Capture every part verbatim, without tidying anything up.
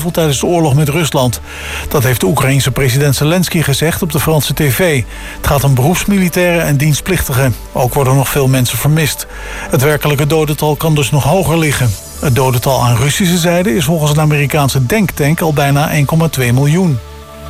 duivel tijdens de oorlog met Rusland. Dat heeft de Oekraïense president Zelensky gezegd op de Franse tv. Het gaat om beroepsmilitairen en dienstplichtigen. Ook worden nog veel mensen vermist. Het werkelijke dodental kan dus nog hoger liggen. Het dodental aan Russische zijde is volgens een Amerikaanse denktank al bijna één komma twee miljoen.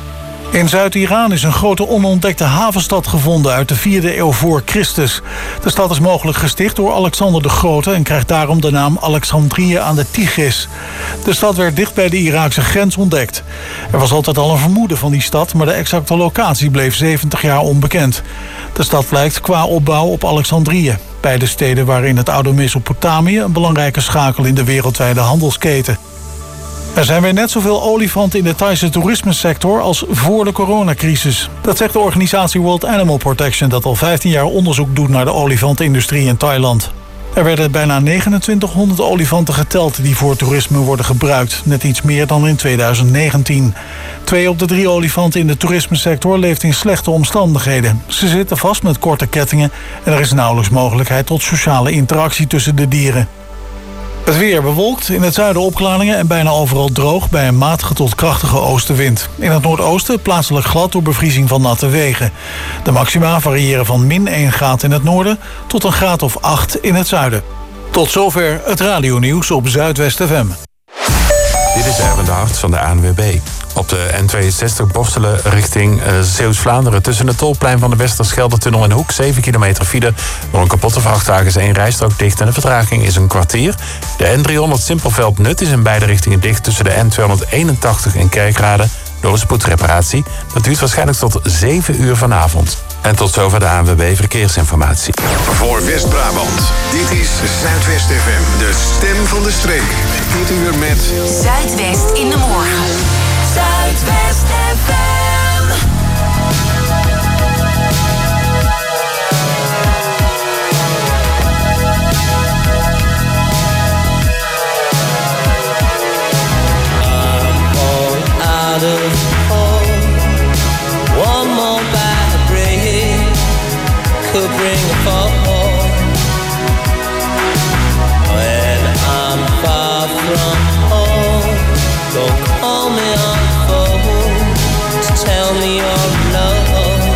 In Zuid-Iran is een grote onontdekte havenstad gevonden uit de vierde eeuw voor Christus. De stad is mogelijk gesticht door Alexander de Grote en krijgt daarom de naam Alexandrië aan de Tigris. De stad werd dicht bij de Iraakse grens ontdekt. Er was altijd al een vermoeden van die stad, maar de exacte locatie bleef zeventig jaar onbekend. De stad lijkt qua opbouw op Alexandrië. Beide steden waren in het oude Mesopotamië een belangrijke schakel in de wereldwijde handelsketen. Er zijn weer net zoveel olifanten in de Thaise toerismesector als voor de coronacrisis. Dat zegt de organisatie World Animal Protection, dat al vijftien jaar onderzoek doet naar de olifantenindustrie in Thailand. Er werden bijna negenentwintighonderd olifanten geteld die voor toerisme worden gebruikt. Net iets meer dan in tweeduizend negentien. Twee op de drie olifanten in de toerismesector leeft in slechte omstandigheden. Ze zitten vast met korte kettingen en er is nauwelijks mogelijkheid tot sociale interactie tussen de dieren. Het weer bewolkt, in het zuiden opklaringen en bijna overal droog bij een matige tot krachtige oostenwind. In het noordoosten plaatselijk glad door bevriezing van natte wegen. De maxima variëren van min één graad in het noorden tot een graad of acht in het zuiden. Tot zover het radionieuws op Zuidwest F M. Dit is Erwin de Hart van de A N W B. Op de N tweeënzestig Borstelen richting uh, Zeeuws-Vlaanderen. Tussen het tolplein van de Westerschelde-tunnel en Hoek. zeven kilometer file. Door een kapotte vrachtwagen is één rijstrook dicht en de vertraging is een kwartier. De N driehonderd Simpelveld-Nut is in beide richtingen dicht tussen de N tweehonderdeenentachtig en Kerkrade door een spoedreparatie. Dat duurt waarschijnlijk tot zeven uur vanavond. En tot zover de A N W B Verkeersinformatie. Voor West-Brabant, dit is Zuidwest F M, de stem van de streek. Dit uur met Zuidwest in de morgen. Zuidwest F M. I'm all out of hope. One more bad break could bring a fall. When I'm far from home, don't call me on the phone to tell me you're alone.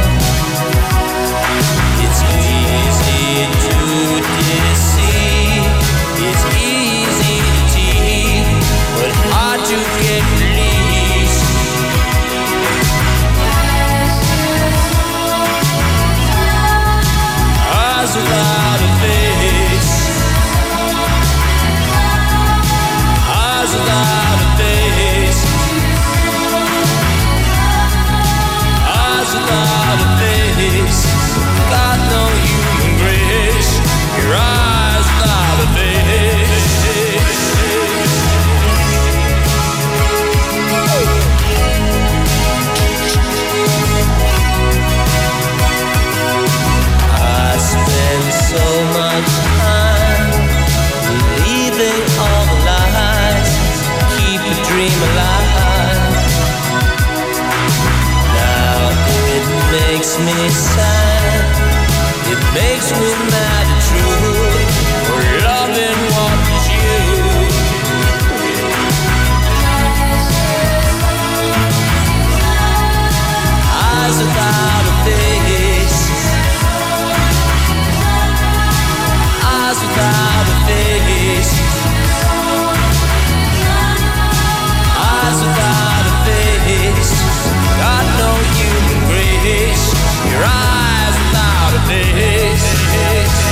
It's easy to deceive, it's easy to tease, but hard to get released. Eyes without a face, eyes without a face, eyes without a face, got no human grace. Your eyes without a face. I spend so much time believing all the lies, keep a dream alive. Now it makes me sad, it makes me mad and true, for loving what is you. Eyes without a face, eyes without a face, eyes without a face, got no human grace. Your eyes without a face.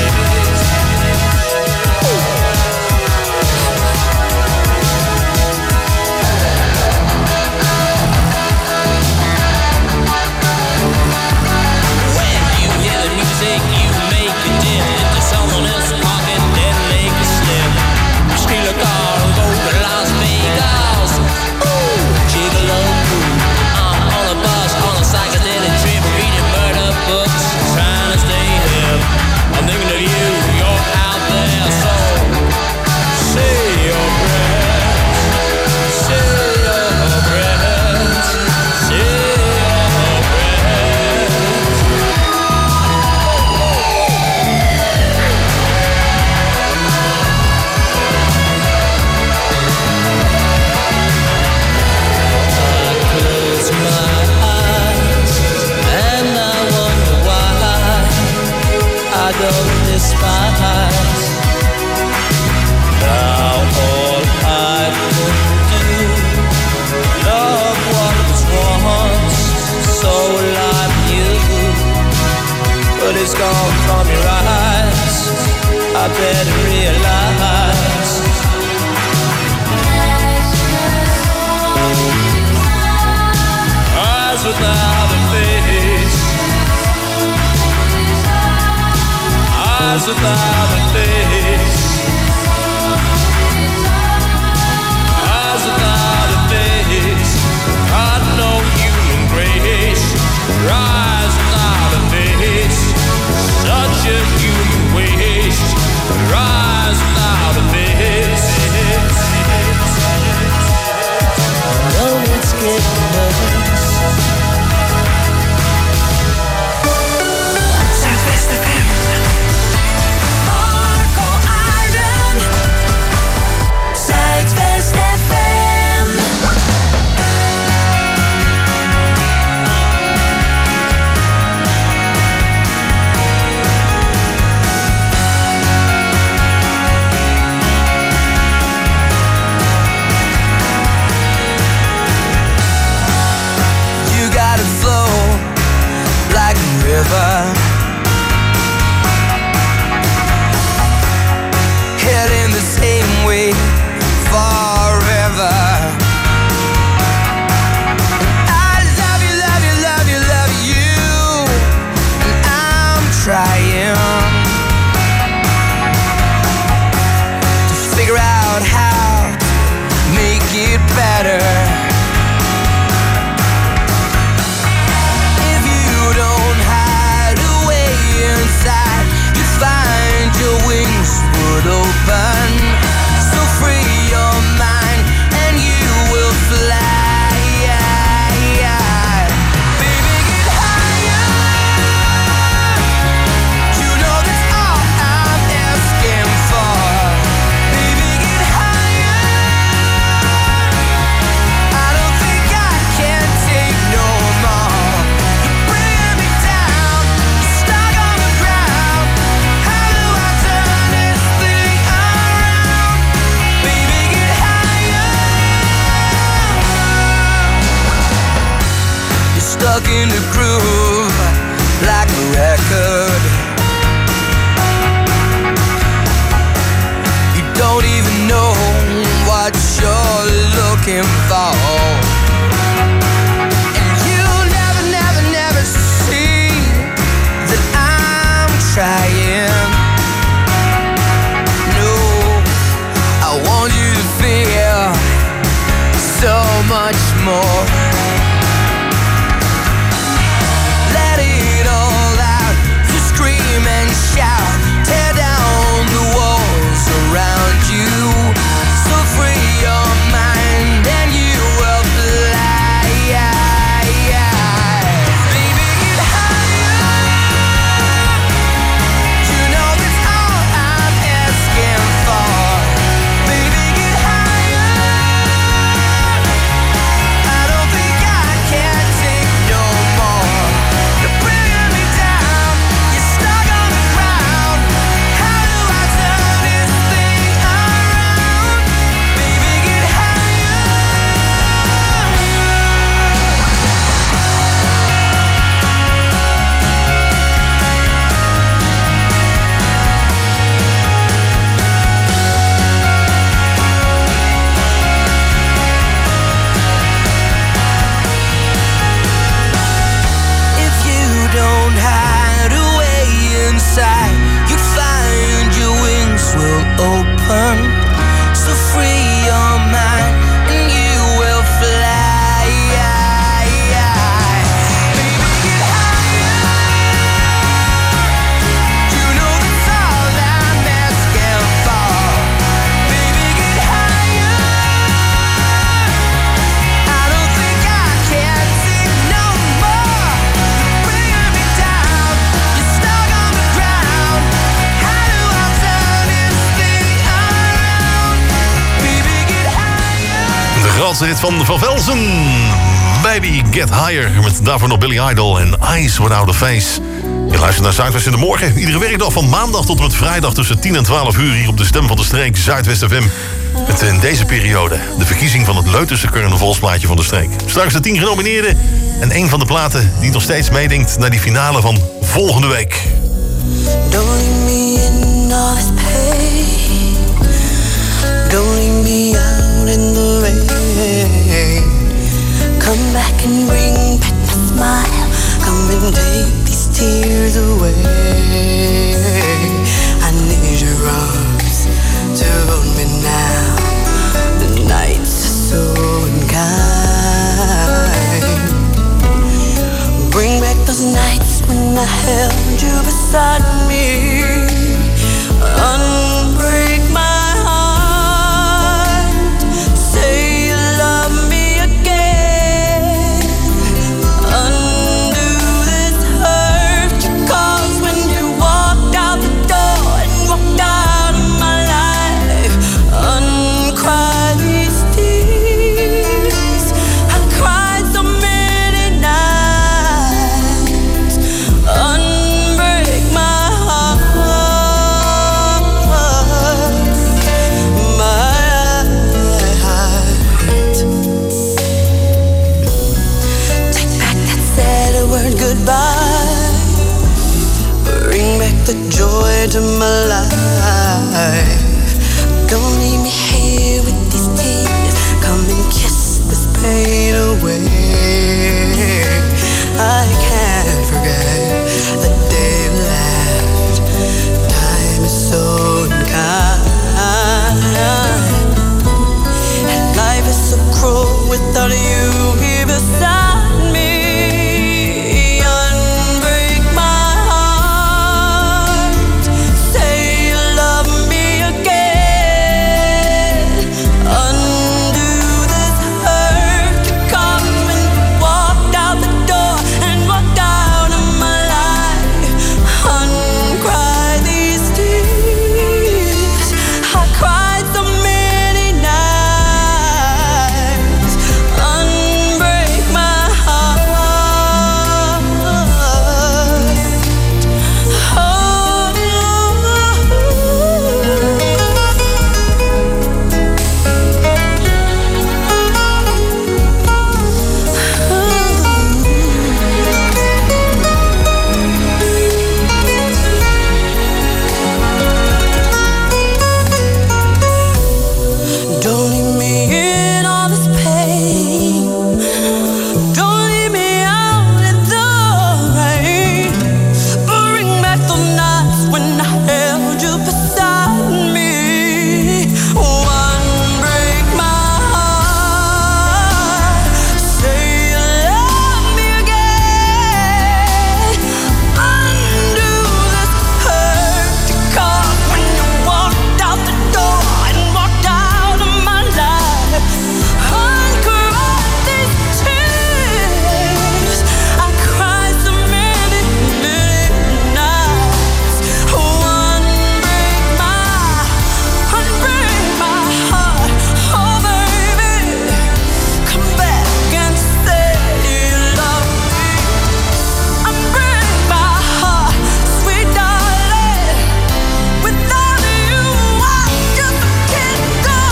is gone from your eyes. I better realize. Eyes without a face. Eyes without a face. Eyes without a face. Got no human grace. Eyes without a face. Such a human waste. Eyes without a face. I know it's getting nervous. Zuidwest F M. Marco Arden. Zuidwest F M. You gotta flow like a river. Heading the same way forever. I love you, love you, love you, love you. And I'm trying to figure out how to make it better. If you don't hide away inside, you find your wings would open. So free your mind and you will fly. Baby, get higher. You know that's all I'm asking for. Baby, get higher. I don't think I can take no more. You're bringing me down, stuck on the ground. How do I turn this thing around? Baby, get higher. You're stuck in the groove like a record. You don't even know what you're looking for. And you never, never, never see that I'm trying. No, I want you to feel so much more. Let it all out, so scream and shout. Tear down the walls around you. So free your mind and you will fly. Baby, get higher. You know that's all I'm asking for. Baby, get higher. I don't think I can take no more. You're bringing me down. You're stuck on the ground. How do I turn this thing around? Baby, get higher. If you don't hide away inside, you find your wings will open. So free your mind and you will fly. Baby, get higher. You know that's all I'm asking for. Baby, get higher. I don't think I can take no more. You're bringing me down. You're stuck on the ground. How do I turn this thing around? Baby, get higher. De grootste hit van Van Velzen. Baby Get Higher. Met daarvoor nog Billy Idol en Eyes Without a Face. Je luistert naar Zuidwest in de Morgen. Iedere werkdag van maandag tot en met vrijdag tussen tien en twaalf uur... hier op de Stem van de Streek, Zuidwest F M. Met in deze periode de verkiezing van het leuterste carnavalsplaatje van de streek. Straks de tien genomineerden en een van de platen die nog steeds meedenkt naar die finale van volgende week. Don't leave me in all this pain. Don't leave me out in the rain. Come back and bring back my smile. Come and take these tears away. I need your arms to hold me now. The nights are so unkind. Bring back those nights when I held you beside me. Unbreak my heart. Say you love me again. Undo this hurt you caused when you walked out the door and walked out of my life. Uncry these tears. I cried so many nights. Unbreak my heart, my heart. Take back that sad word goodbye. Bring back the joy to my life. Don't leave me here with these tears. Come and kiss this pain away. I can't forget the day you left. Time is so unkind, and life is so cruel without you here beside me. Unbreak my heart. Say you love me again. Undo this hurt you caused when you walked out the door and walked out of my life. Uncry these tears. I cried so many nights. Unbreak my heart. Don't leave me in all this pain. Don't leave me out in the rain. Bring back those nights when I held you beside me. Unbreak my heart. Say you love me again. Undo this hurt you caused when you walked out the door and walked out of my life. Uncry these tears. I cried so many, many nights. Unbreak my, unbreak my heart. Oh baby, come back and say you love me. Unbreak my heart, sweet darling. Without you, I just can't go.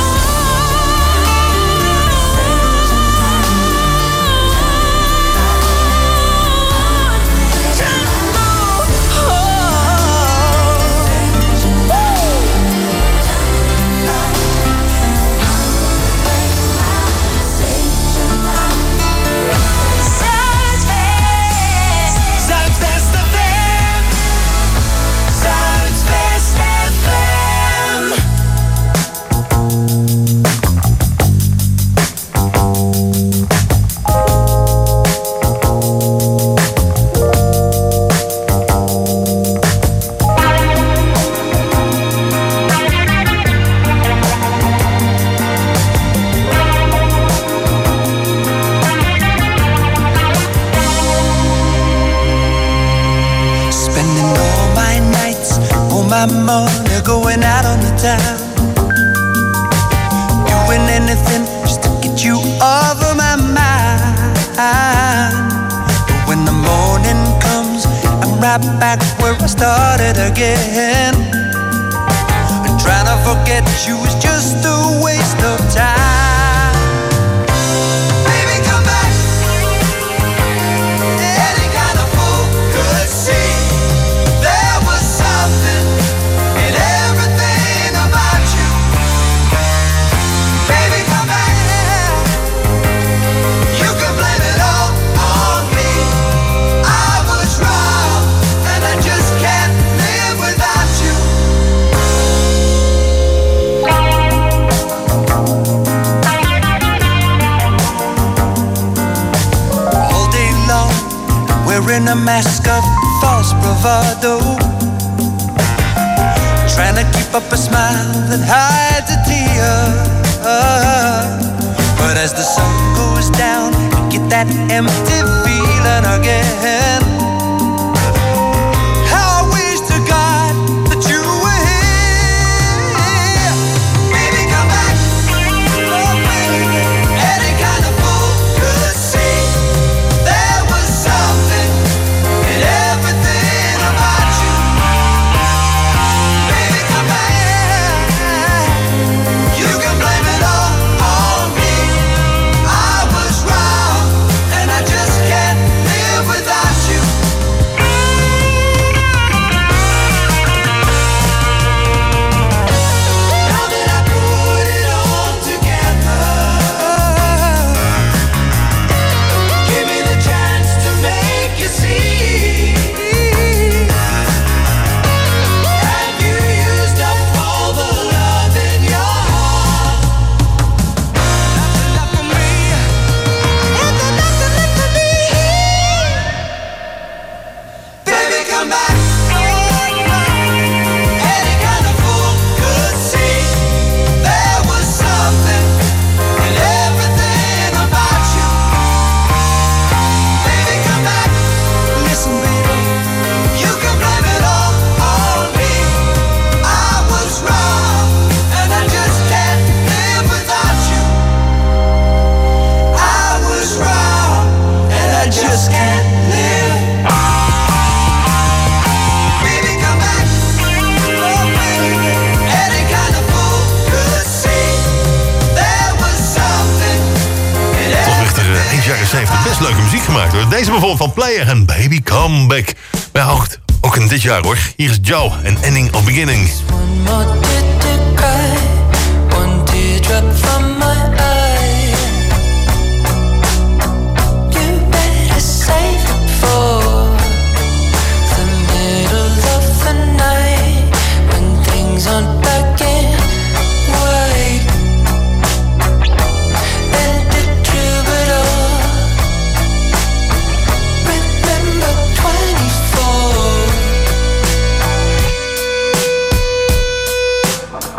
Can't go. Zuidwest F M. Zuidwest F M. Spending all my nights, all my money going out on the town. Doing anything just to get you off of my mind. But when the morning comes, I'm right back where I started again. And trying to forget you is just a waste of time. Baby, come back. Any kind of fool could see that wearing a mask of false bravado, trying to keep up a smile that hides a tear. But as the sun goes down, you get that empty feeling again. How I wish to God that you were here. Baby, come back. Oh, baby. Any kind of fool could see there was something in everything about you. Baby, come back. You can blame it all on me. I was wrong, and I just can't live without you. Now that I put it all together, give me the chance to make you see. Have you used up all the love in your heart? Nothing left for me. Is there nothing left for me? Baby, come back. Any kind of fool could see there was something in everything about you. Baby, come back. Listen, baby, you can blame it all on me. I was wrong, and I just can't live without you. I was wrong, and I just can't live. Baby, come back. Oh, baby. Any kind of fool could see there was something in Toch ligt er eh, eind jaren zeventig best leuke muziek gemaakt hoor. Deze bijvoorbeeld van Player en Baby Come Back. Bij Hoogt, ook in dit jaar hoor. Hier is Joe en Ending of Beginning. One more tear to cry, one teardrop from my eye. You better save it for the middle of the night, when things aren't black and white. And the troubadour, remember twenty-four.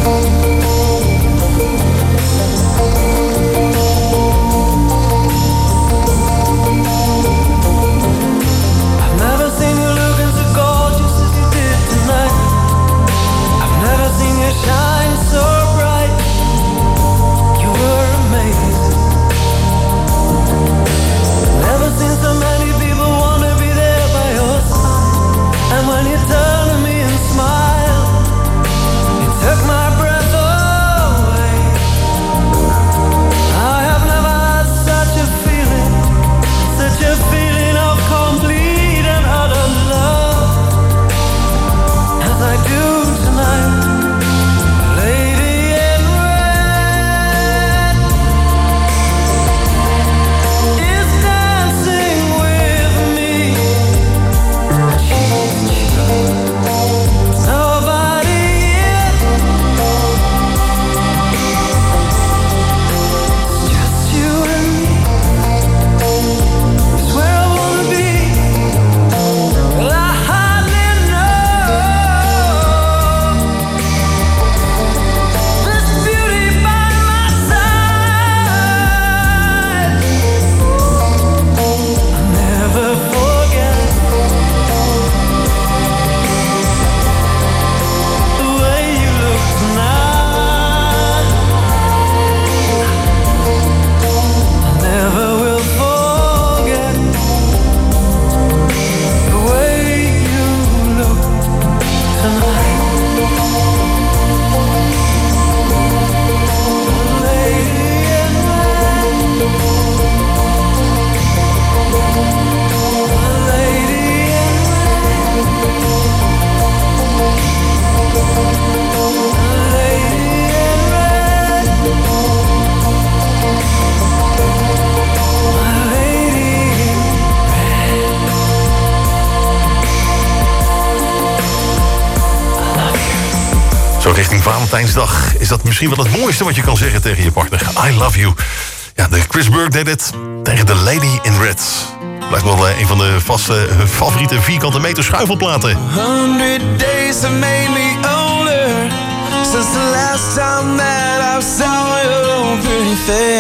Richting Valentijnsdag is dat misschien wel het mooiste wat je kan zeggen tegen je partner. I love you. Ja, de Chris Burke deed het tegen de Lady in Red. Blijft wel een van de vaste favoriete vierkante meter schuifelplaten. Hundred days have made me older since the last time that I saw your pretty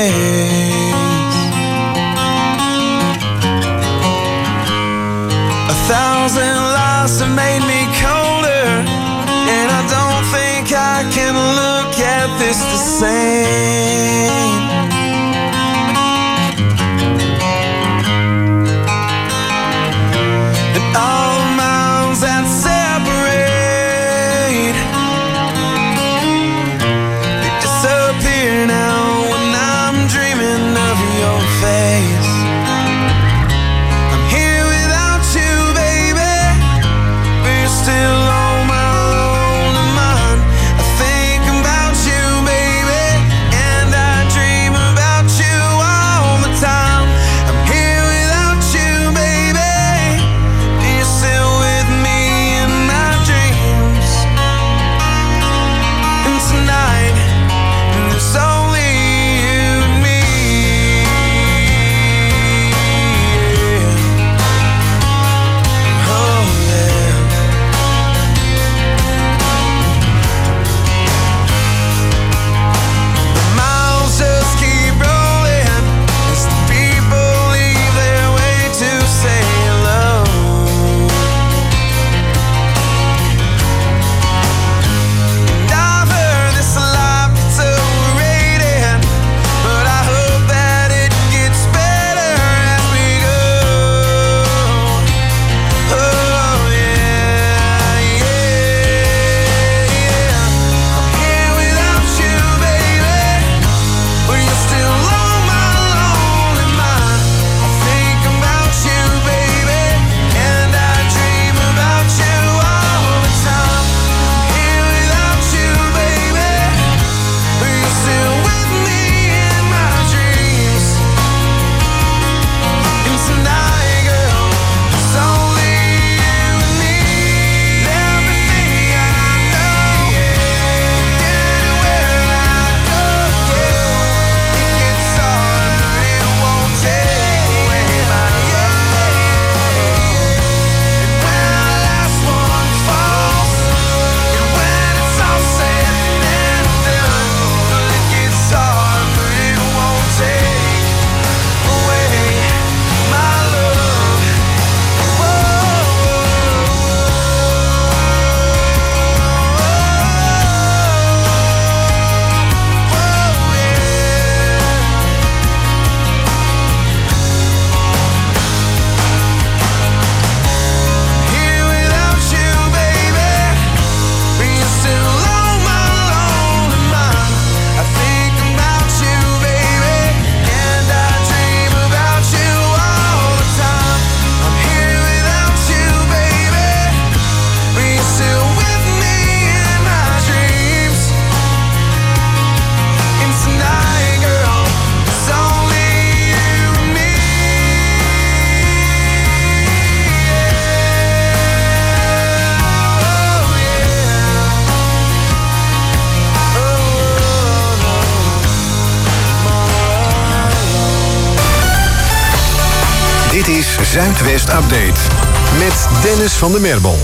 face. A thousand lives have made me colder, and I don't think I can look at this the same. And all the miles that separate, they disappear now when I'm dreaming of your face. I'm here without you, baby, but you're still on my lonely mind. I think about you, baby, and Dit is Zuidwest Update met Dennis van der Merbel.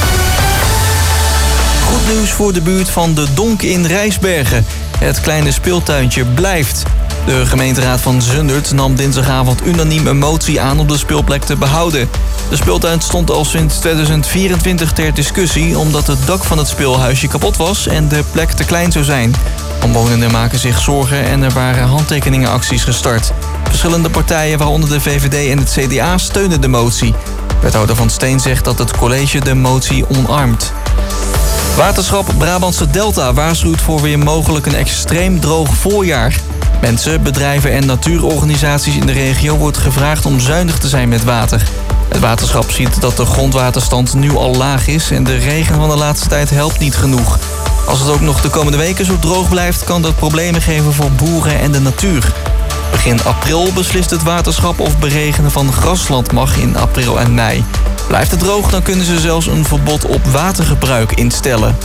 Goed nieuws voor de buurt van de Donk in Rijsbergen. Het kleine speeltuintje blijft. De gemeenteraad van Zundert nam dinsdagavond unaniem een motie aan om de speelplek te behouden. De speeltuin stond al sinds tweeduizend vierentwintig ter discussie omdat het dak van het speelhuisje kapot was en de plek te klein zou zijn. Omwonenden maken zich zorgen en er waren handtekeningenacties gestart. Verschillende partijen, waaronder de V V D en het C D A, steunen de motie. Wethouder Van Steen zegt dat het college de motie omarmt. Waterschap Brabantse Delta waarschuwt voor weer mogelijk een extreem droog voorjaar. Mensen, bedrijven en natuurorganisaties in de regio wordt gevraagd om zuinig te zijn met water. Het waterschap ziet dat de grondwaterstand nu al laag is en de regen van de laatste tijd helpt niet genoeg. Als het ook nog de komende weken zo droog blijft, kan dat problemen geven voor boeren en de natuur. Begin april beslist het waterschap of beregenen van grasland mag in april en mei. Blijft het droog, dan kunnen ze zelfs een verbod op watergebruik instellen.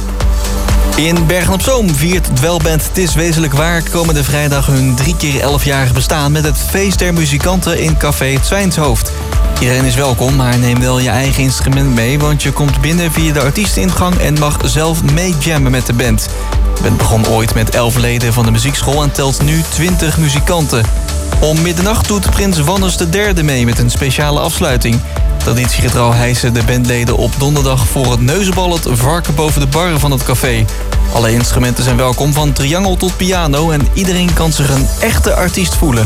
In Bergen-op-Zoom viert dwelband Het Is Wezenlijk Waar komende vrijdag hun drie keer elfjarig bestaan met het feest der muzikanten in Café Zwijnshoofd. Iedereen is welkom, maar neem wel je eigen instrument mee, want je komt binnen via de artiesteningang en mag zelf meejammen met de band. De band begon ooit met elf leden van de muziekschool en telt nu twintig muzikanten. Om middernacht doet prins Wannes de derde mee met een speciale afsluiting. Traditiegetrouw hijsen de bandleden op donderdag voor het neuzenbal het varken boven de barren van het café. Alle instrumenten zijn welkom, van triangel tot piano, en iedereen kan zich een echte artiest voelen.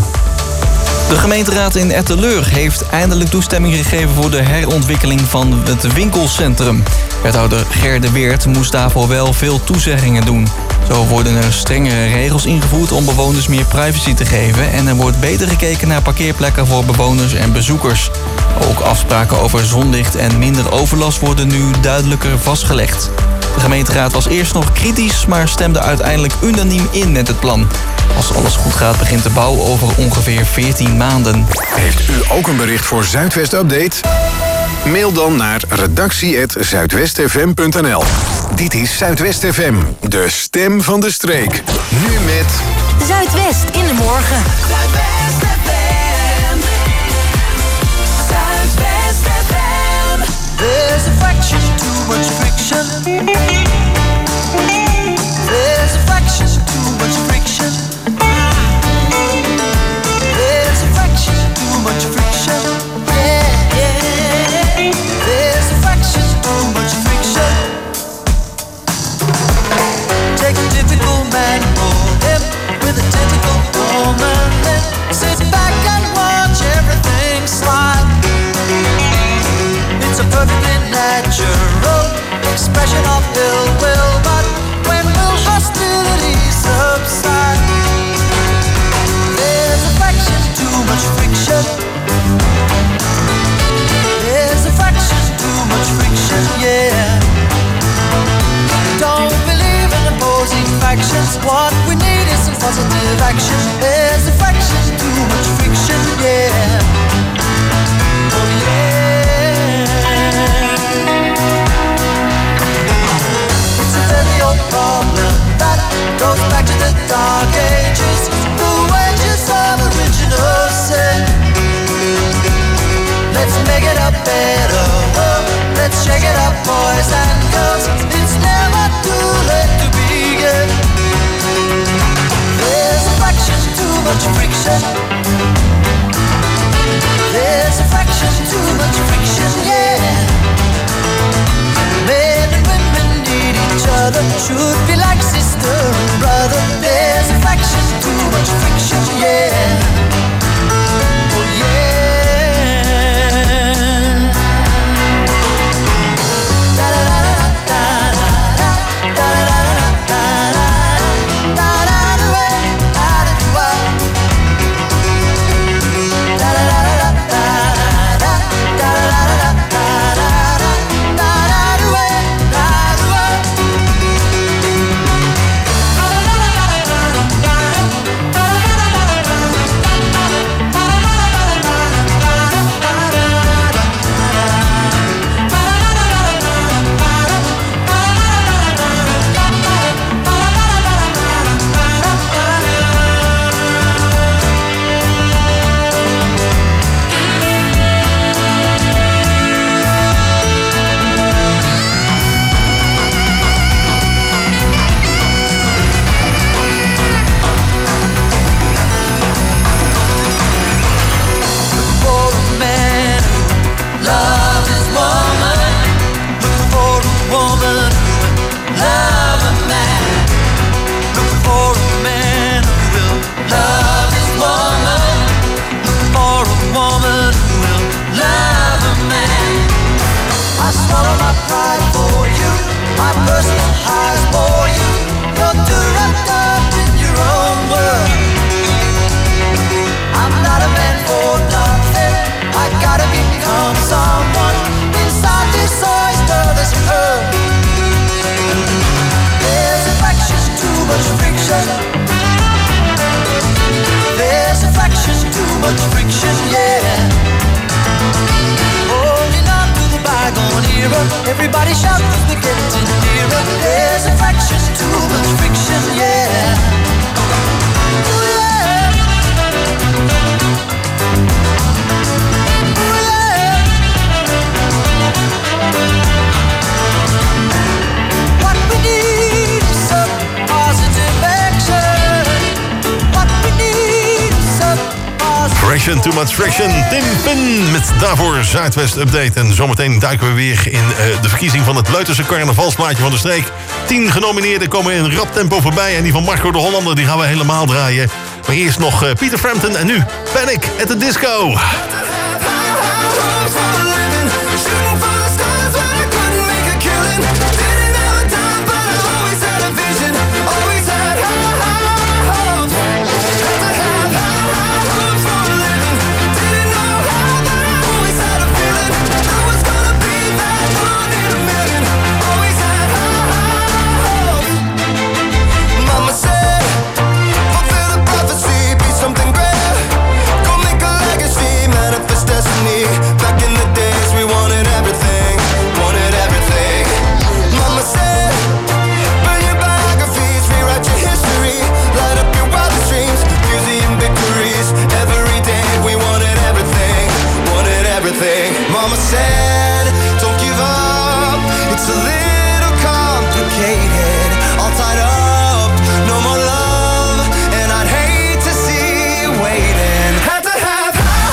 De gemeenteraad in Etteleur heeft eindelijk toestemming gegeven voor de herontwikkeling van het winkelcentrum. Wethouder Ger de Weert moest daarvoor wel veel toezeggingen doen. Zo worden er strengere regels ingevoerd om bewoners meer privacy te geven en er wordt beter gekeken naar parkeerplekken voor bewoners en bezoekers. Ook afspraken over zonlicht en minder overlast worden nu duidelijker vastgelegd. De gemeenteraad was eerst nog kritisch, maar stemde uiteindelijk unaniem in met het plan. Als alles goed gaat, begint de bouw over ongeveer veertien maanden. Heeft u ook een bericht voor Zuidwest Update? Mail dan naar redactie apenstaartje zuidwestfm punt n l. Dit is Zuidwest F M, de stem van de streek. Nu met Zuidwest in de morgen. Zuidwest F M. Zuidwest F M. There's a fraction, too much friction. There's a fraction, too much friction. There's a fraction, too much friction. Yeah, yeah. There's a fraction, too much friction. Take a typical man, mold him with a typical woman, then sit back and watch everything slide. It's a perfectly natural expression of ill will, but when will hostility subside? There's a fraction, too much friction. There's a fraction, too much friction, yeah. Don't believe in opposing factions. What we need is some positive action. There's a fraction, too much friction, yeah. Oh yeah. It's a very old problem that goes back to the dark ages. The wages of original sin. Let's make it a better world. Let's shake it up, boys and girls. It's never too late to begin. There's a fraction, too much friction. There's a fraction, too much friction, yeah. Men and women need each other, should be like sister and brother. There's a fraction, too much friction, yeah. Oh yeah. Da da da da da da da da da. my personal highs for you. You're too wrapped up in your own world. I'm not a man for nothing. I gotta become someone inside this oyster that's pearl. There's a fraction, too much friction. There's a fraction, too much friction, yeah. Holding on to the bygone era. Everybody shout 'cause we're getting nearer. There's a fraction, too much friction, yeah. Ooh, yeah. Ooh, yeah. What we need is some positive action. What we need is some positive Friction, too much friction. Tim Pin met daarvoor Zuidwest Update. En zometeen duiken we weer in uh, de verkiezing van het Leuterse carnavalsplaatje van de streek. Tien genomineerden komen in rap tempo voorbij. En die van Marco de Hollander die gaan we helemaal draaien. Maar eerst nog uh, Peter Frampton en nu Panic at the Disco. Back in the days we wanted everything, wanted everything. Mama said, burn your biographies, rewrite your history, light up your wildest dreams, museum victories. Every day we wanted everything, wanted everything. Mama said, don't give up, it's a little complicated, all tied up, no more love, and I'd hate to see you waiting. Had to have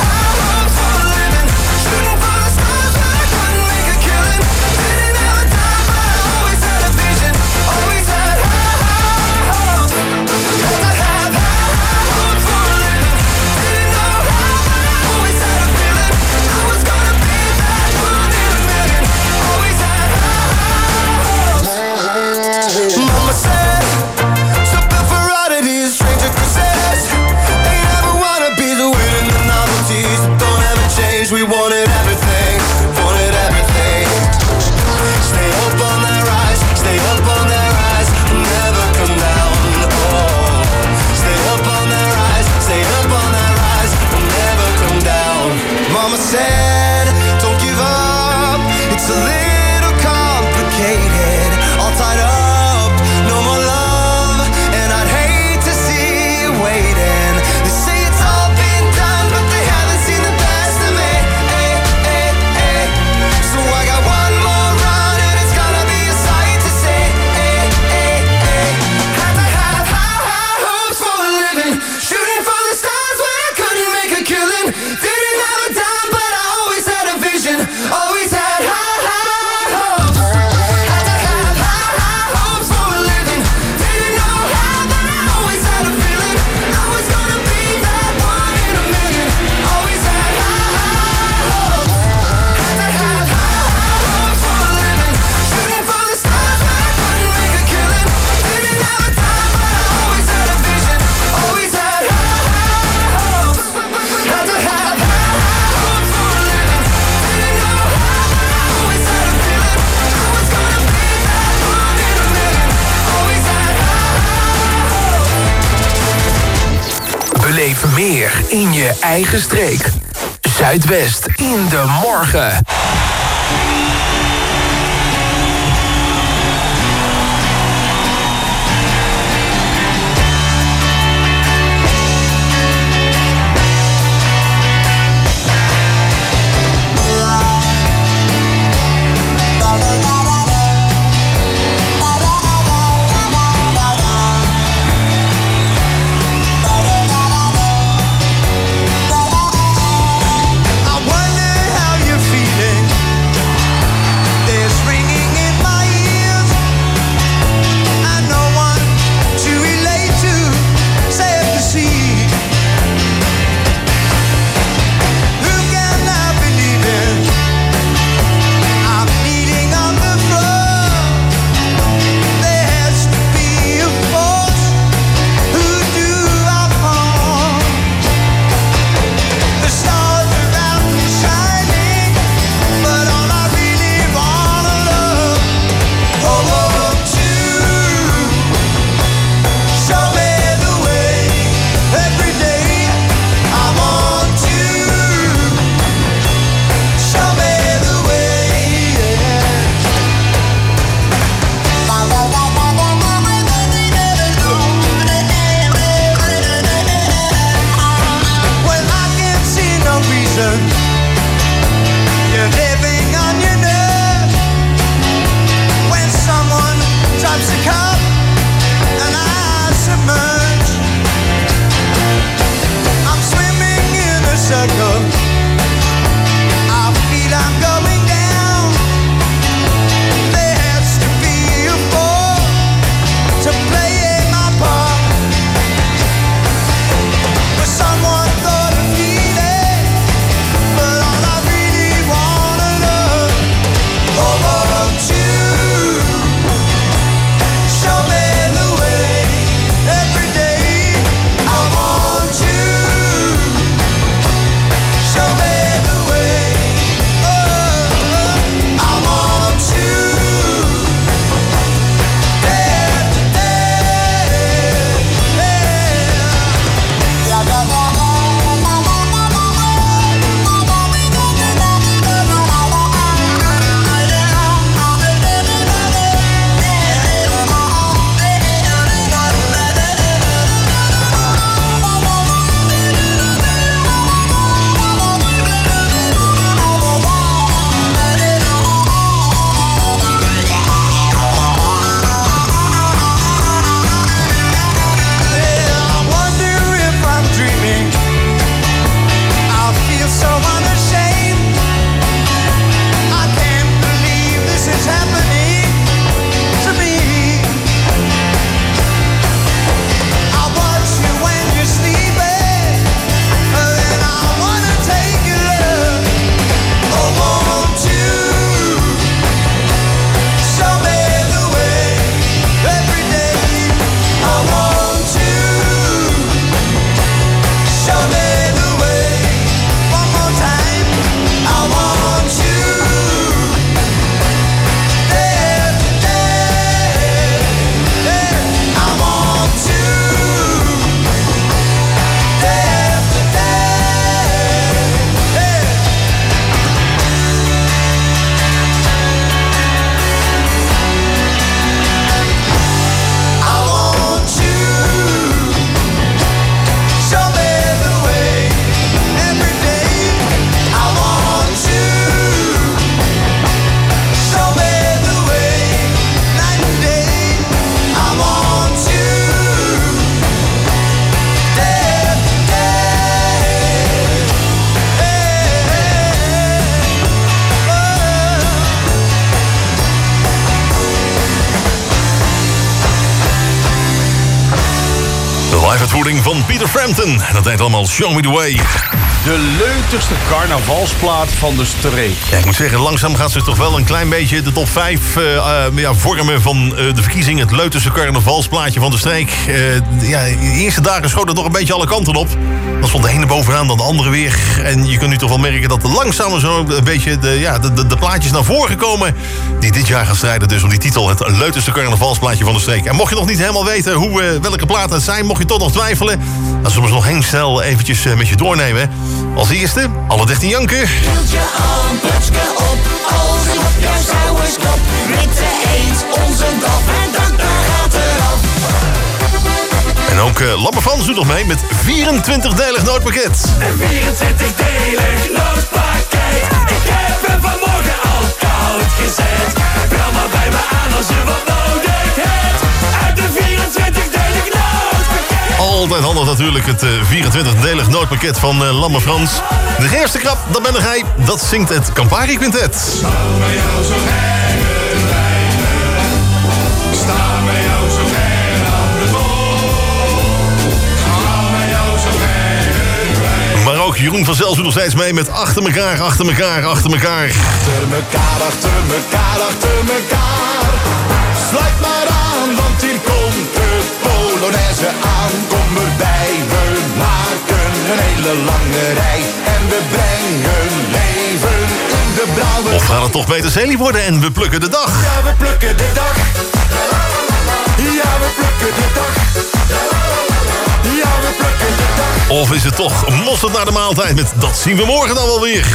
we wanted everything, wanted everything. Stay up on that rise, stay up on that rise, never come down, oh. Stay up on that rise, stay up on that rise, never come down. Mama said, don't give up, it's a little complicated, all tied up, no more love, and I'd hate to see you waiting. They say it's all been done, but they haven't seen the best of me. So I got one more run and it's gonna be a sight to see. Hey, hey, hey. Had to have high, high hopes for a living, shooting for the stars when I couldn't make a killing. Didn't have a dime, but I always had a vision, always had high, high hopes. Had to have high, high hopes for a living. Didn't know how, but I always had a feeling I was gonna be that one in a million. Always had high, high hopes. Had to have Beleef meer in je eigen streek. Zuidwest in de morgen. I wonder how you're feeling. live-uitvoering van Peter Frampton. En dat heet allemaal Show Me The Way. De leutigste carnavalsplaat van de streek. Ja, ik moet zeggen, langzaam gaat ze toch wel een klein beetje de top vijf uh, uh, ja, vormen van uh, de verkiezing. Het leutigste carnavalsplaatje van de streek. Uh, ja, de eerste dagen schoot het nog een beetje alle kanten op. Dan stond de ene bovenaan, dan de andere weer. En je kunt nu toch wel merken dat er langzaam zo een beetje de, ja, de, de, de plaatjes naar voren komen. Die dit jaar gaan strijden dus om die titel. Het leutigste carnavalsplaatje van de streek. En mocht je nog niet helemaal weten hoe, uh, welke platen het zijn, mocht je toch nog twijfelen, dan zullen we nog heel snel eventjes uh, met je doornemen. Als eerste, alle dertien janken. Hield je aan, plotske op, als ik op jouw schouwers klap. Witte eens onze dag en dank, daar gaat eraf. En ook uh, Lamme Frans doet nog mee met vierentwintig-delig noodpakket. Een vierentwintig-delig noodpakket. Ik heb hem vanmorgen al koud gezet. Bel maar bij me aan als je wat nodig hebt. Uit de vierentwintig-delig noodpakket. Altijd handig natuurlijk, het uh, vierentwintig-delig noodpakket van uh, Lamme Frans. De eerste krap, dat ben nog hij. Dat zingt het Campari Quintet. Sta bij jou zo ver lijnen. Sta bij jou zo ver aan de boom. Sta bij jou zo ver. Maar ook Jeroen van Zels doet nog steeds mee met achter elkaar, achter elkaar, achter elkaar. Achter mekaar, achter mekaar, achter mekaar. Sluit maar aan, want hier komt de Polonaise aan. Kom erbij, we maken een hele lange rij. En we brengen leven in de blauwe... Of gaat het toch beter Celie worden en we plukken de dag? Ja, we plukken de dag. Ja, we plukken de dag. Ja, we plukken de dag. Of is het toch mosterd naar de maaltijd met dat zien we morgen dan wel weer?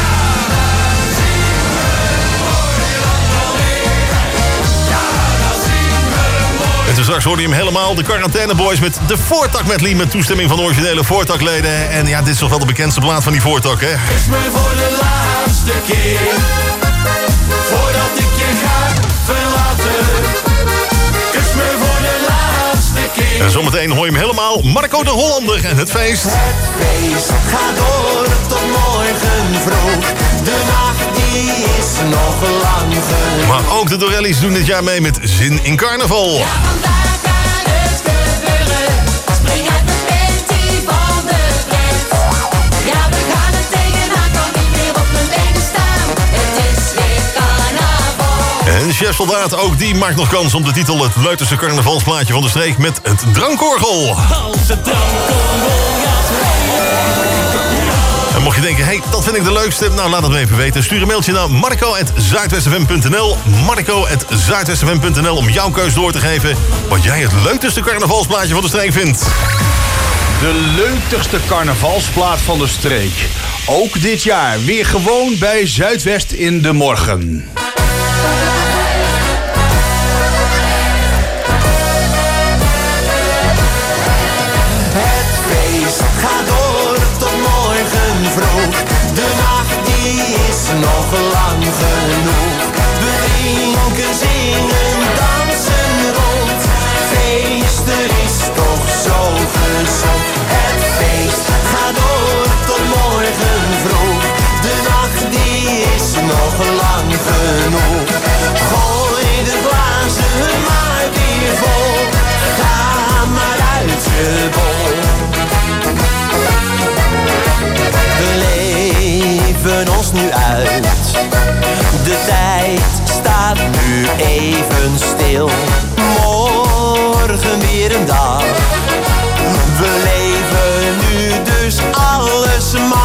En toen straks hoorde je hem helemaal, de Quarantaineboys met de Voortak medley met toestemming van de originele Voortakleden. En ja, dit is toch wel de bekendste plaat van die Voortak, hè? Kus me voor de laatste keer, voordat ik je ga verlaten. Kus me voor de laatste keer. En zometeen hoor je hem helemaal, Marco de Hollander en het feest. Het feest gaat door tot morgen vroeg. De nacht die is nog lang genoeg. Maar ook de Dorelli's doen dit jaar mee met Zin in Carnaval. Ja, vandaag kan het gebeuren. Spring uit de panty van de pret. Ja, we gaan het tegenaan, kan niet meer op mijn benen staan. Het is weer carnaval. En Chef Soldaat, ook die maakt nog kans om de titel het leutigste carnavalsplaatje van de streek met het drankorgel. Als het drankorgel gaat spelen. En mocht je denken, hé, hey, dat vind ik de leukste, nou laat het me even weten. Stuur een mailtje naar marco at zuidwestfm punt n l. marco at zuidwestfm punt n l om jouw keus door te geven wat jij het leukste carnavalsplaatje van de streek vindt. De leutigste carnavalsplaat van de streek. Ook dit jaar weer gewoon bij Zuidwest in de morgen. Het feest gaat door tot morgen vroeg. De nacht die is nog lang genoeg. We drinken, zingen, dansen rond. Feest, er is toch zo gezond. Het feest gaat door tot morgen vroeg. De nacht die is nog lang genoeg. Gooi de glazen maar weer vol. Ga maar uit je bol. We leven ons nu uit. De tijd staat nu even stil. Morgen weer een dag. We leven nu, dus alles mag.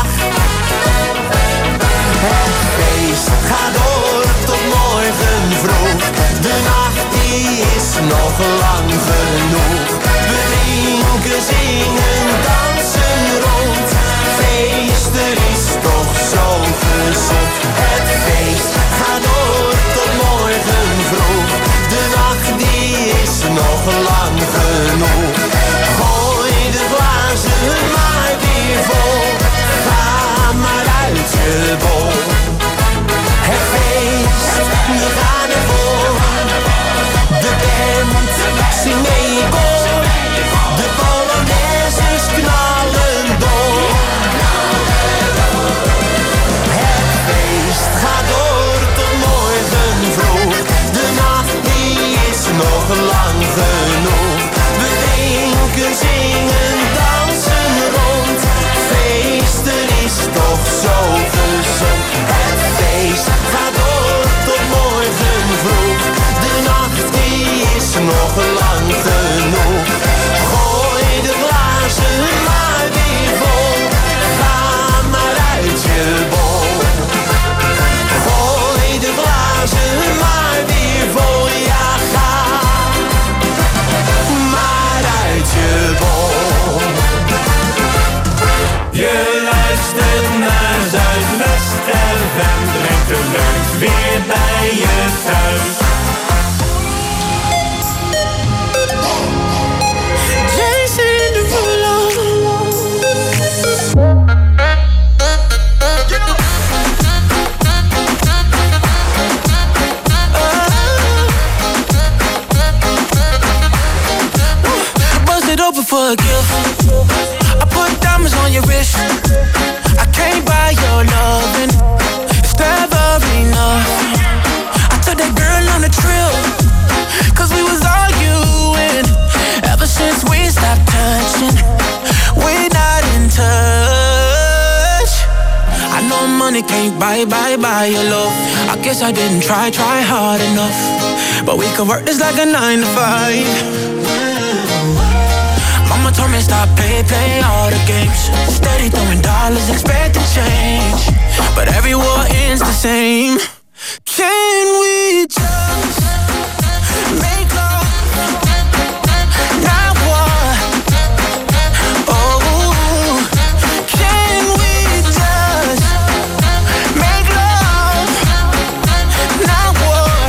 Het feest gaat door tot morgen vroeg. De nacht die is nog lang genoeg. We drinken, zingen, dansen rond. Feest, er is toch zo gezond. Het feest gaat door tot morgen vroeg. De nacht die is nog lang genoeg. Gooi de glazen maar weer vol. Ga maar uit je bol. Het feest, we gaan ervoor. De band zingt mee in koor. De Polonaise for a gift. I put diamonds on your wrist. I can't buy your loving. It's never enough. I took that girl on a trip, cause we was arguing. Ever since we stopped touching, we're not in touch. I know money can't buy, buy, buy your love. I guess I didn't try, try hard enough. But we could work this like a nine to five. Mama told me stop, play, play all the games. Steady throwing dollars, expecting change. But every war ends the same. Can we just make love? Not war. Oh, can we just make love? Not war.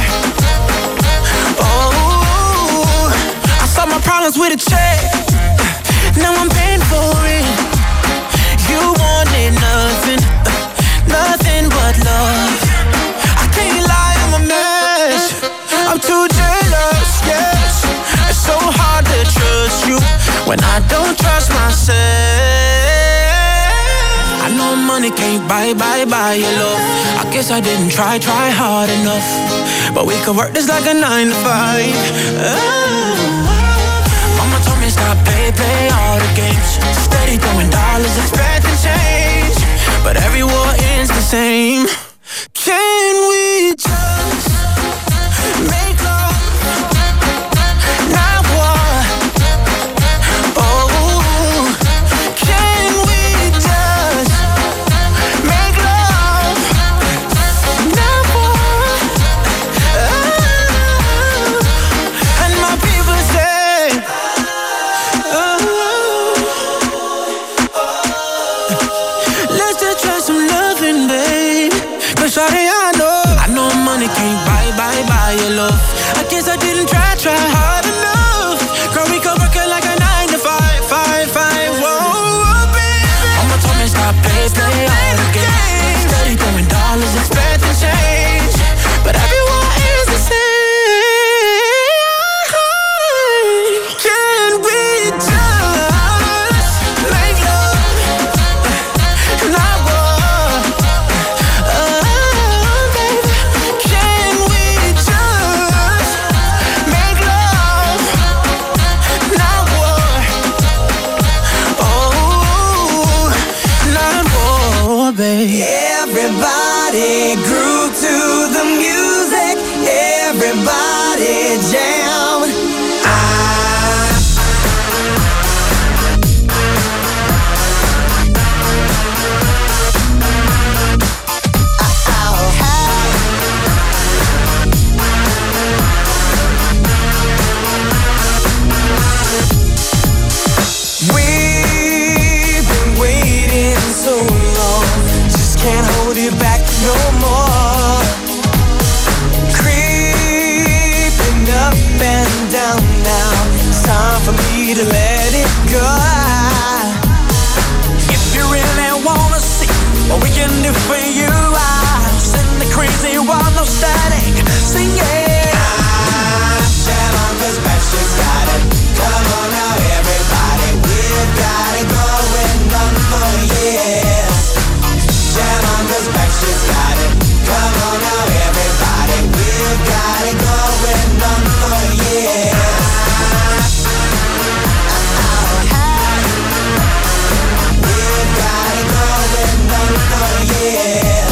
Oh, I solved my problems with a check. Now I'm paying for it. You wanted nothing, nothing but love. I can't lie, I'm a mess. I'm too jealous, yes. It's so hard to trust you when I don't trust myself. I know money can't buy, buy, buy your love. I guess I didn't try, try hard enough. But we could work this like a nine to five. Oh. Mama told me stop, play, play all the games. Steady throwing dollars, expecting change. But every war ends the same. Can we just make love? Not war. Oh, can we just make love? Not war. Oh, and my people say, let's just try some loving, babe. Cause shawty, I know, I know money can't buy, buy, buy your love. I guess I didn't try, try hard enough. Girl, we could work it like a nine to five, five, five, whoa, baby. Mama told me stop, play, play all the games. Steady throwing dollars, expecting change. But everyone is the same. Can we just make love? Not war. Oh, baby. Can we just make love? Not war. Oh, not war, baby. Everybody groove to the music. Everybody jam. We've been waiting so long, just can't hold it back no more. Creeping up and down now, it's time for me to let it go. If you really wanna see what we can do for you, I'll send the crazy one, no static, sing it. Jam on, cause Patrick's got it. Come on now, everybody, we've got it going on for years. Jam on, cause Patrick's got it. Come on now, everybody, we've got it going on for years. We've got it going on for years.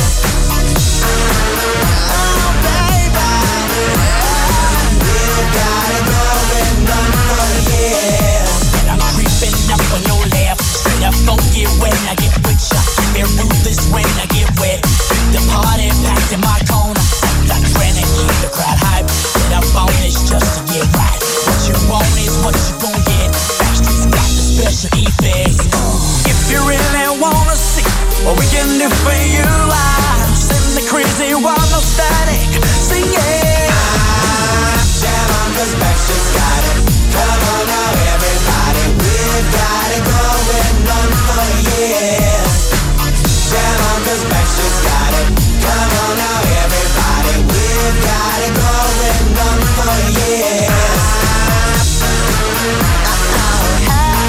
Oh, baby, we've got it going on for years. And I'm creeping up on your left. Straight up funky when I get with ya. Feel ruthless when I get wet. The party packed in my corner. Like granite, keep the crowd hype. Get up on this just to get right. What you want is what you gon' get. Backstreet's got the special effects. If you really wanna see what we can do for you, I'll send the crazy one, no static, sing it. Jam on, cause Backstreet's got it. Come on now, everybody, we've got it going on for years. Jam on, cause Backstreet's got it. Come on now, everybody, we've got it going on for years.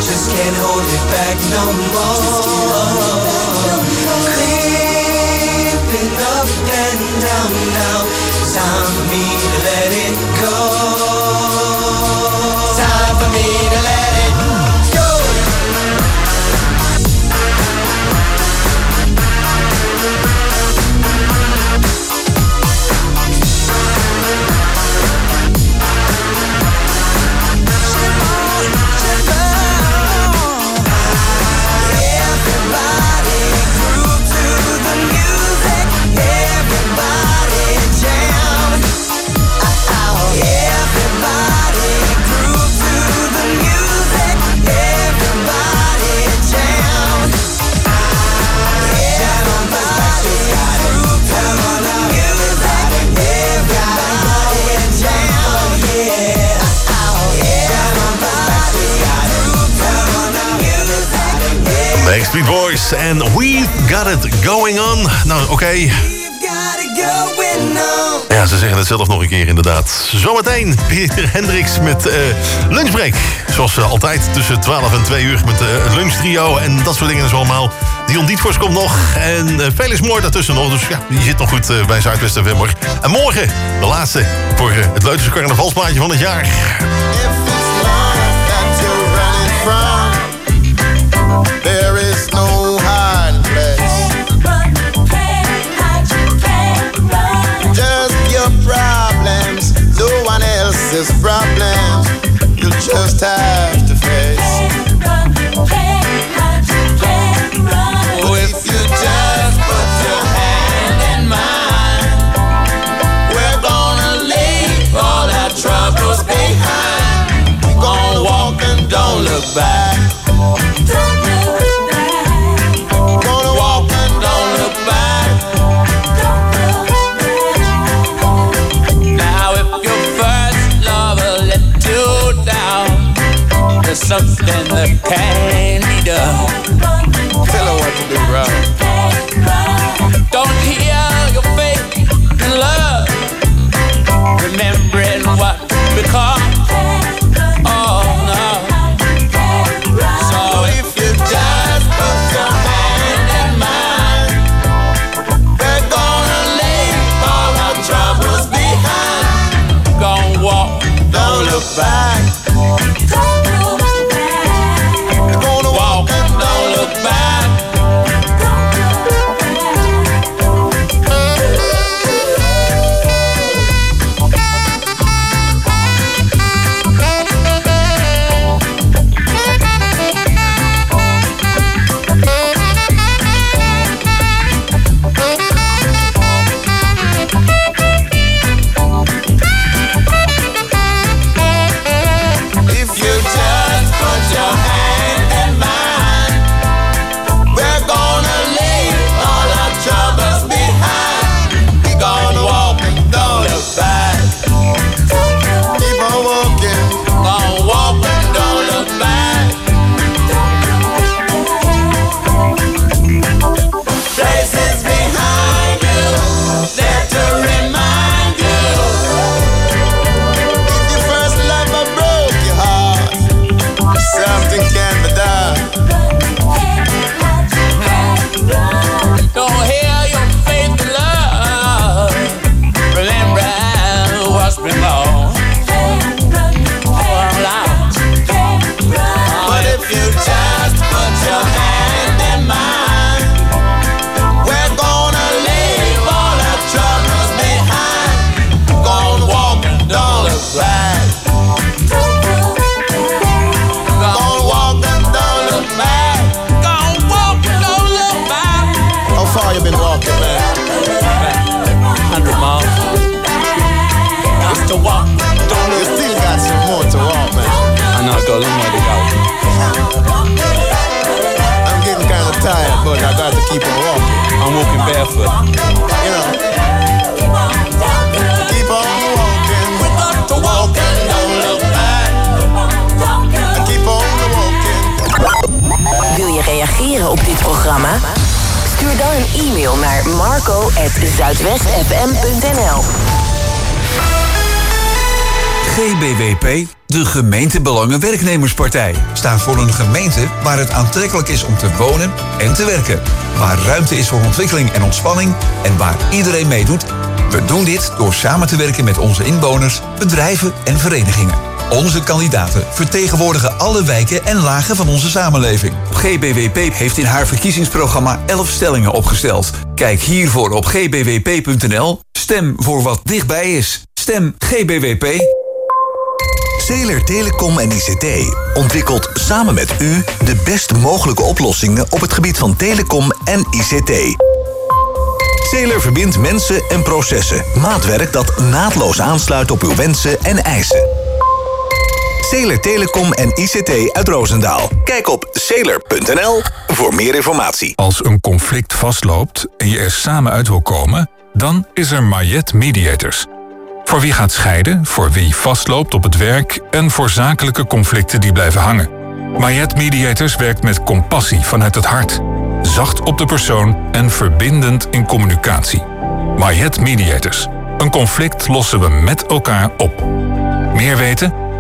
just can't hold it back no more. Creeping up and down now, time for me to let it go. Time for me to let it go. Backstreet Boys en We've Got It Going On. Nou, oké. Okay. Ja, ze zeggen het zelf nog een keer inderdaad. Zometeen Pieter Hendricks met uh, Lunchbreak. Zoals uh, altijd tussen twaalf en twee uur met uh, het lunchtrio en dat soort dingen dus allemaal. Dion Dietvoors komt nog en uh, veel is mooi daartussen nog. Dus ja, je zit nog goed uh, bij Zuidwest F M. En morgen de laatste voor uh, het Leuterse carnavalsplaatje van het jaar. There is no hiding place. Just your problems, no one else's problems. You just have to face. Oh, if you just put your hand in mine, we're gonna leave all our troubles behind. We're gonna walk and don't look back. Gonna walk and don't look back. Now if your first lover let you down, there's something that can't be done. Tell her what to do, bro. Don't hear your faith in love, remembering what become. Oh no. So if you just put your hand in mine, we're gonna leave all our troubles behind. Gonna walk, don't look back. We're gonna walk and don't look back. Stuur dan een e-mail naar marco at zuidwest f m punt n l. G B W P, de Gemeentebelangen-werknemerspartij, staat voor een gemeente waar het aantrekkelijk is om te wonen en te werken. Waar ruimte is voor ontwikkeling en ontspanning en waar iedereen meedoet. We doen dit door samen te werken met onze inwoners, bedrijven en verenigingen. Onze kandidaten vertegenwoordigen alle wijken en lagen van onze samenleving. G B W P heeft in haar verkiezingsprogramma elf stellingen opgesteld. Kijk hiervoor op g b w p punt n l. Stem voor wat dichtbij is. Stem G B W P. Zeeler Telecom en I C T ontwikkelt samen met u de best mogelijke oplossingen op het gebied van telecom en I C T. Zeeler verbindt mensen en processen. Maatwerk dat naadloos aansluit op uw wensen en eisen. Zeeler Telecom en I C T uit Roosendaal. Kijk op zeeler punt n l voor meer informatie. Als een conflict vastloopt en je er samen uit wil komen, dan is er Mayet Mediators. Voor wie gaat scheiden, voor wie vastloopt op het werk en voor zakelijke conflicten die blijven hangen. Mayet Mediators werkt met compassie vanuit het hart. Zacht op de persoon en verbindend in communicatie. Mayet Mediators. Een conflict lossen we met elkaar op. Meer weten?